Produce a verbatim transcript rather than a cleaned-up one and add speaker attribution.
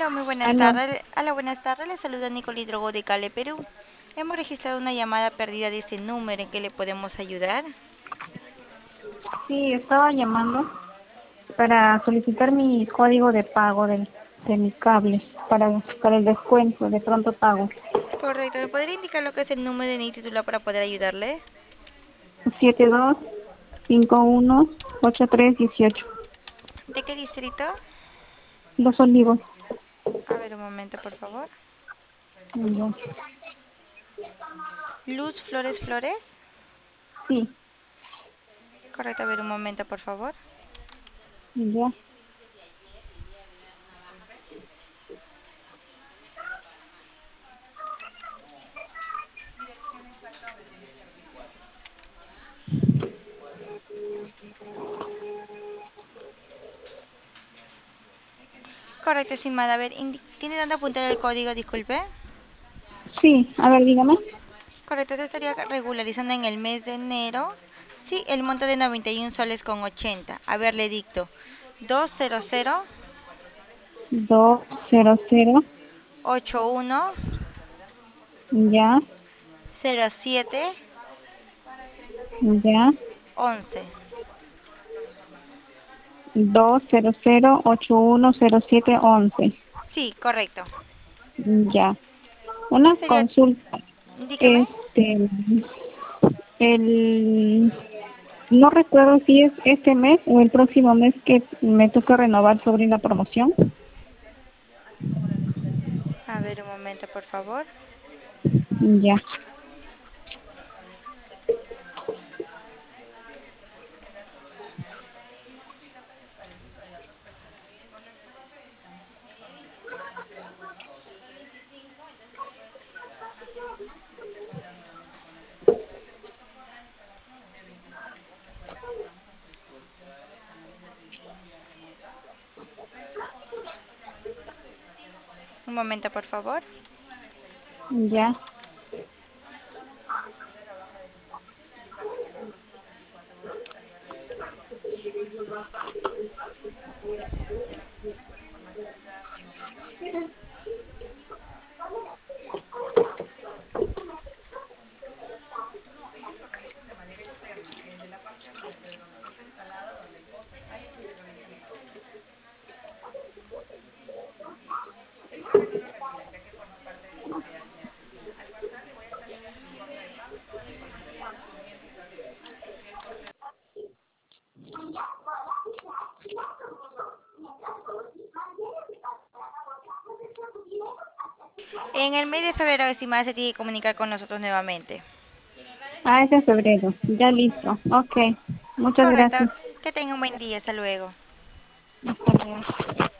Speaker 1: Aló, muy buenas
Speaker 2: Aló.
Speaker 1: tardes. Aló, buenas tardes. Le saluda Nicole Drogo de Cali, Perú. Hemos registrado una llamada perdida de este número. ¿En qué le podemos ayudar?
Speaker 2: Sí, estaba llamando para solicitar mi código de pago de, de mi cable para, para el descuento de pronto pago.
Speaker 1: Correcto. ¿Me podría indicar lo que es el número de mi titular para poder ayudarle?
Speaker 2: siete dos cinco uno ocho tres uno ocho.
Speaker 1: ¿De qué distrito?
Speaker 2: Los Olivos.
Speaker 1: A ver, un momento, por favor.
Speaker 2: Ya.
Speaker 1: Luz Flores Flores.
Speaker 2: Sí,
Speaker 1: Correcto, a ver, un momento, por favor.
Speaker 2: ya.
Speaker 1: Correcto, estimada. A ver, indi- ¿tiene dónde apuntar el código? Disculpe.
Speaker 2: Sí, a ver, dígame.
Speaker 1: Correcto, se estaría regularizando en el mes de enero. Sí, el monto de noventa y un soles con ochenta. A ver, le dicto. Dos cero cero
Speaker 2: Dos cero cero.
Speaker 1: ocho uno
Speaker 2: Ya,
Speaker 1: cero siete
Speaker 2: ya.
Speaker 1: once.
Speaker 2: Dos cero cero ocho uno cero siete once.
Speaker 1: Sí, correcto.
Speaker 2: Ya.
Speaker 1: ¿Qué
Speaker 2: Una
Speaker 1: sería?
Speaker 2: consulta.
Speaker 1: Dígame.
Speaker 2: Este, el No recuerdo si es este mes o el próximo mes que me toca renovar sobre la promoción.
Speaker 1: A ver, un momento, por favor.
Speaker 2: Ya,
Speaker 1: Un momento, por favor.
Speaker 2: ya.
Speaker 1: En el mes de febrero, estimada, se tiene que comunicar con nosotros nuevamente.
Speaker 2: Ah, es en febrero. Ya listo. Ok. Muchas
Speaker 1: Correcto.
Speaker 2: gracias.
Speaker 1: Que tenga un buen día. Hasta luego.
Speaker 2: Hasta luego.